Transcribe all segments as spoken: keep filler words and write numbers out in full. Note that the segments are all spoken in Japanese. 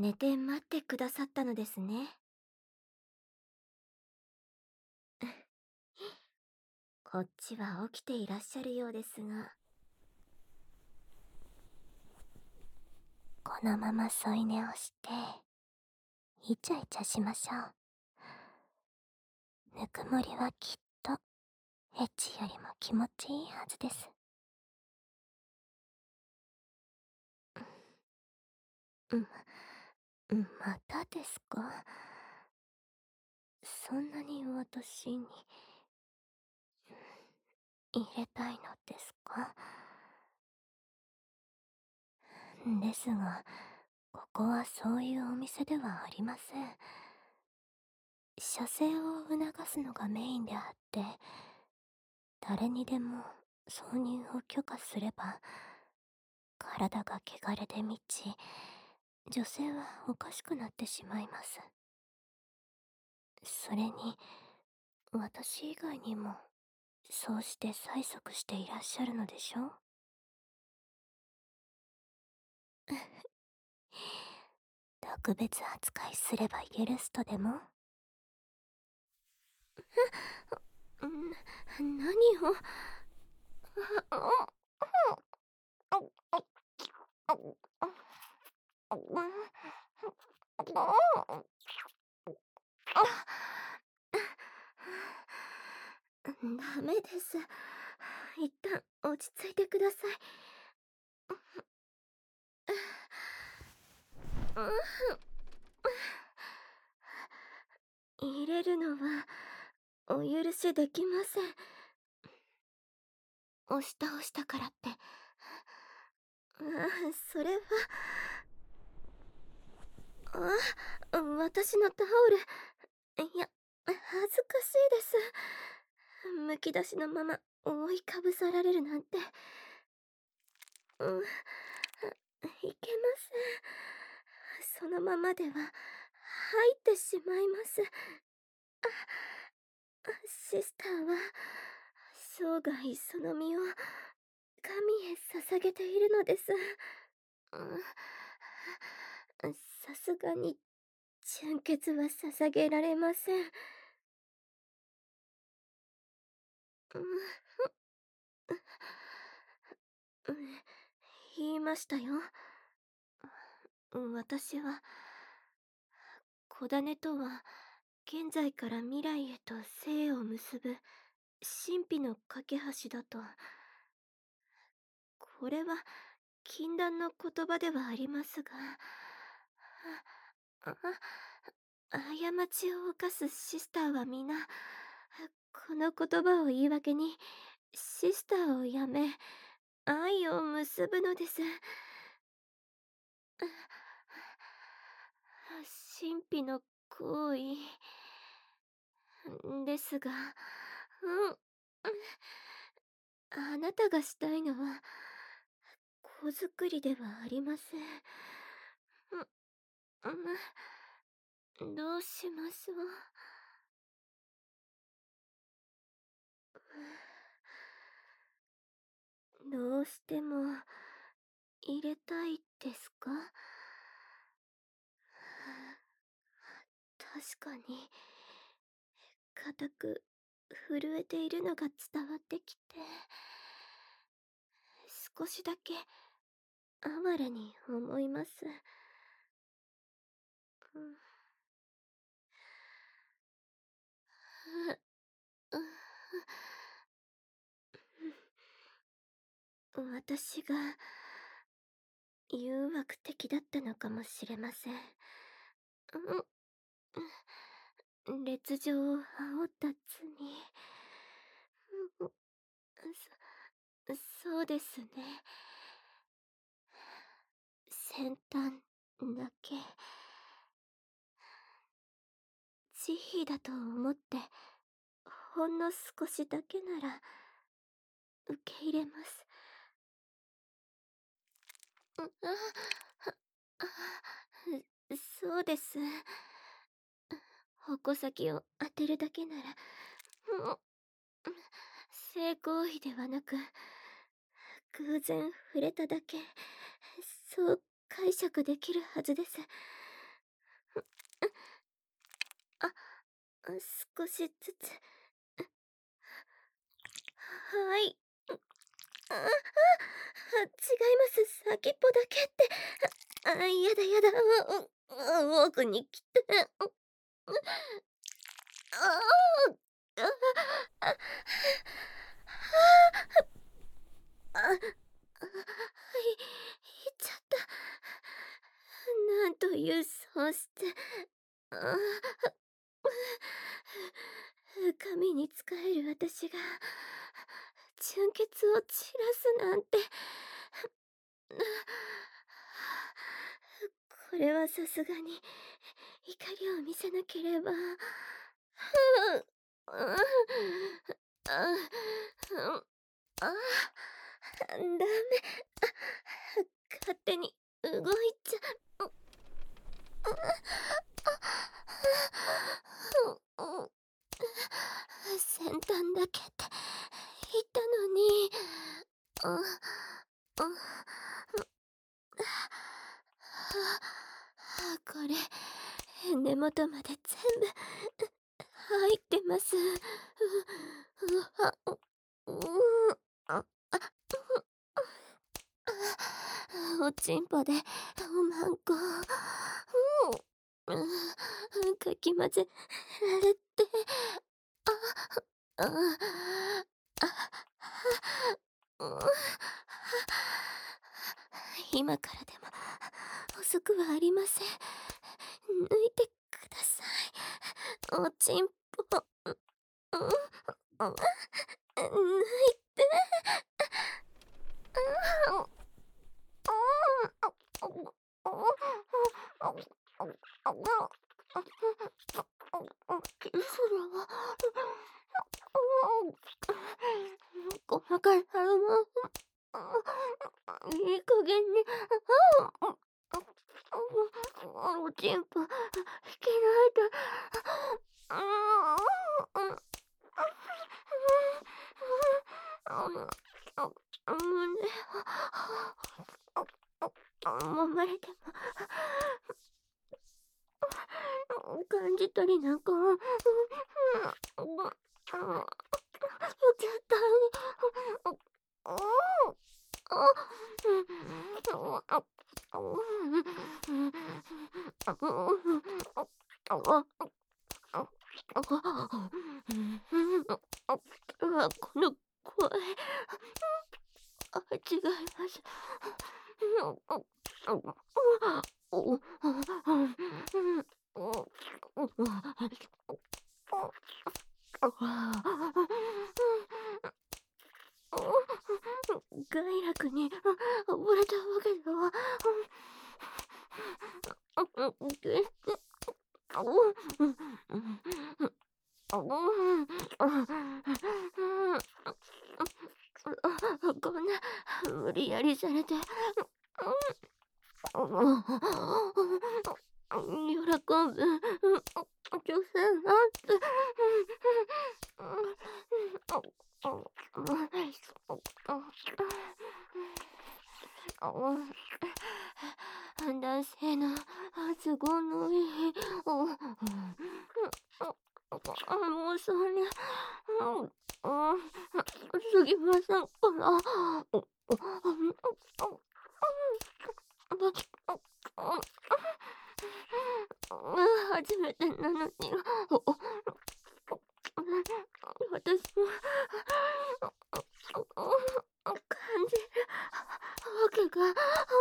寝て待ってくださったのですね。こっちは起きていらっしゃるようですが。 このまま添い寝をして、イチャイチャしましょう。ぬくもりはきっと、エッチよりも気持ちいいはずです。うん、うん、またですか？そんなに私に、入れたいのですか？ですが、ここはそういうお店ではありません。射精を促すのがメインであって、誰にでも挿入を許可すれば、体が汚れで満ち、女性はおかしくなってしまいます。それに、私以外にも、そうして催促していらっしゃるのでしょ？特別扱いすれば許すとでも？ん、何を？ ダメです。一旦落ち着いてください。入れるのはお許しできません。押し倒したからって。ああ、それは。あ、私のタオル。いや、恥ずかしいです。むき出しのまま覆いかぶさられるなんて。うん、いけません。そのままでは入ってしまいます。シスターは生涯その身を神へ捧げているのです。うん、さすがに純血は捧げられません。うん、うん、言いましたよ。私は、子種とは、現在から未来へと生を結ぶ、神秘の架け橋だと。これは、禁断の言葉ではありますが、あ、あ過ちを犯すシスターは皆、この言葉を言い訳に、シスターをやめ、愛を結ぶのです。神秘の行為ですが、うん、あなたがしたいのは子作りではありません。うん、どうしましょう。どうしても入れたいですか？確かに固く震えているのが伝わってきて、少しだけ哀れに思います。うん、私が誘惑的だったのかもしれません。うん、烈情を煽った罪。そ、そうですね。先端だけ。慈悲だと思って、ほんの少しだけなら、受け入れます。あ、あ、そうです。矛先を当てるだけなら、性行為ではなく、偶然触れただけ、そう解釈できるはずです。 少しずつ。はい。ああ、あ、違います。先っぽだけって。あ、あ、やだやだ。う、う、奥に来て。う、う、ああ、ああ、あ、はあ、あ、あ、はい、いっちゃった。なんという喪失。ああ、神に仕える私が純血を散らすなんて。これはさすがに怒りを見せなければ。ああ、ああ、ダメ。勝手に動いちゃう。先端だけって言ったのに。あ、あ、これ根元まで全部入ってます。う、う、あ、う、うー、あ、おちんぽでおまんこ。うん、かき混ぜられて。あ、あ、あ、あ、うん、今からでも遅くはありません。抜いてください。おちんぽ。うん、うん、抜いて。うん、キスだわ。細かい鼻もいい加減に。おちんぽ引けないで。胸を揉まれても感じ取りなんか。よ絶対に。この声。あ、違います。快楽に溺れたわけでは。決して。こんな無理やりされて。喜ぶ女性なんて。男性の都合のいい。もうそれ、すぎませんから。初めてなのに。私も感じるわけが。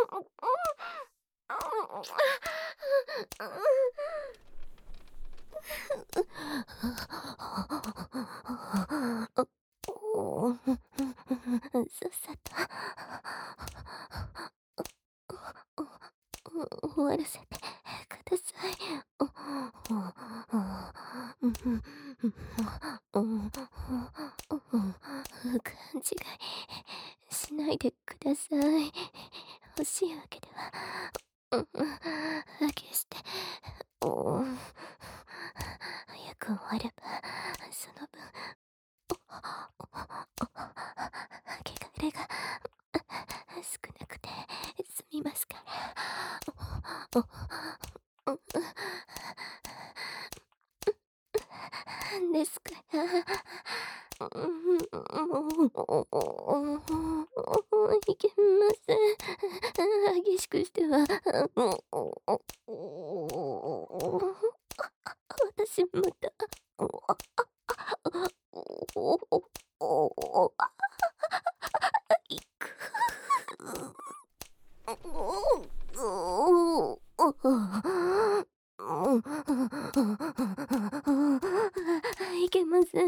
さっさと終わらせてください。勘違いしないでください。欲しいわけでは決して。早く終わればその分汚れが少なくて済みますから。 いけません。激しくしては、私また、いく。いけません。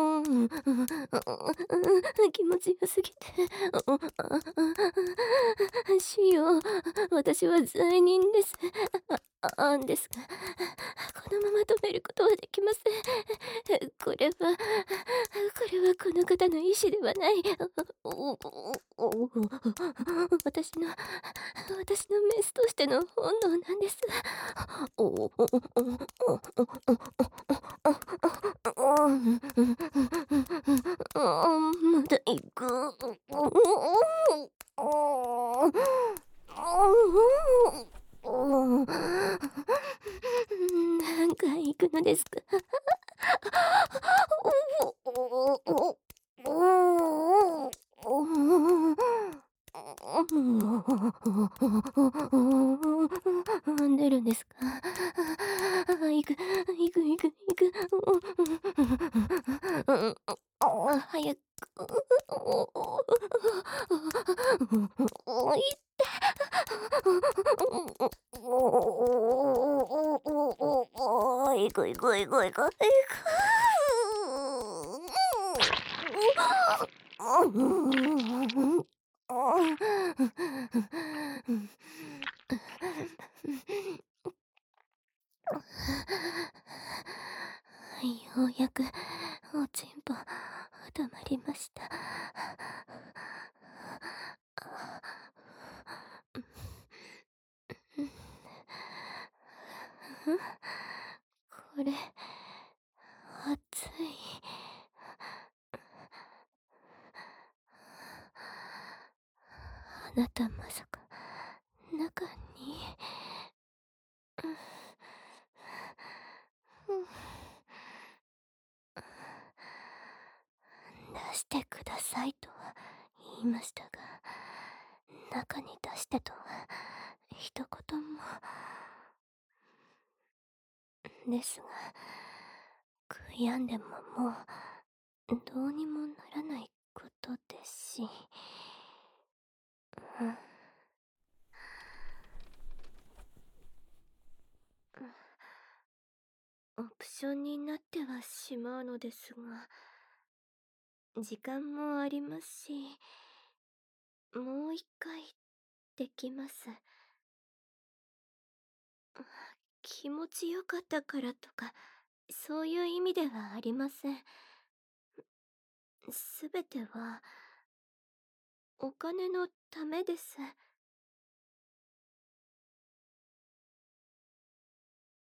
気持ちよすぎて。主よ、私は罪人です。あ、ですが、このまま止めることはできません。これは、これはこの方の意志ではない。私の、私のメスとしての本能なんです。まだ行く。何回行くのですか。出るんですか。行く、行く、行く、行く。早く。いって。行く、行く、行く、行く。ようやくおちんぽ溜まりました。これ熱い。あなたまさか中に、出してくださいとは言いましたが、中に出してとは一言も。ですが、悔やんでももうどうにもならないことですし、うん、オプションになってはしまうのですが、時間もありますし、もう一回できます。気持ちよかったからとか、そういう意味ではありません。すべては、お金のためです。